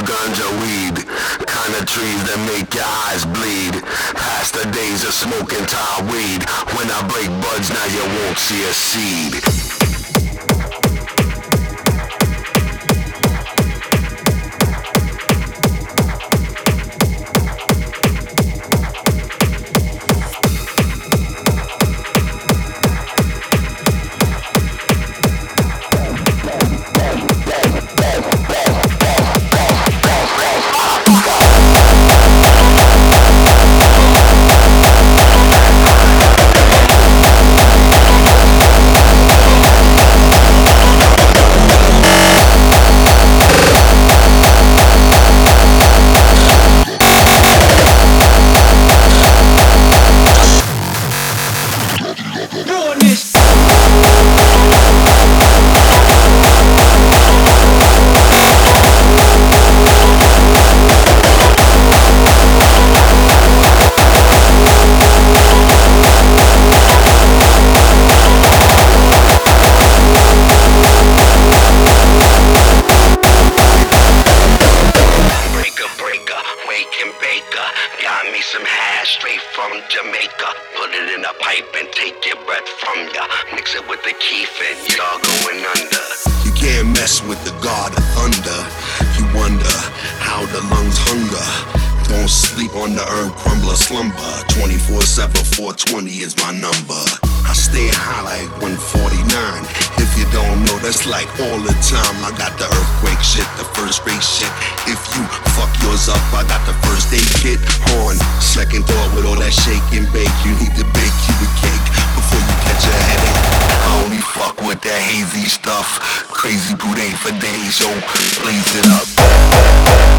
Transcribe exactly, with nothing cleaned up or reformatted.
ganja weed, kind of trees that make your eyes bleed. Past the days of smoking Thai weed. When I break buds, now you won't see a seed. Got me some hash straight from Jamaica. Put it in a pipe and take your breath from ya. Mix it with the keef and y'all going under. You can't mess with the god of thunder. You wonder how the lungs hunger. Don't sleep on the herb crumbler slumber. twenty-four seven, four twenty is my number. I stay high like one forty-nine. If you don't know, that's like all the time. I got the earthquake shit, the first rate shit. If you fuck yours up, I got the first aid kit. On second thought, with all that shake and bake, you need to bake you a cake before you catch a headache. I only fuck with that hazy stuff. Crazy boot ain't for days, yo, blaze it up.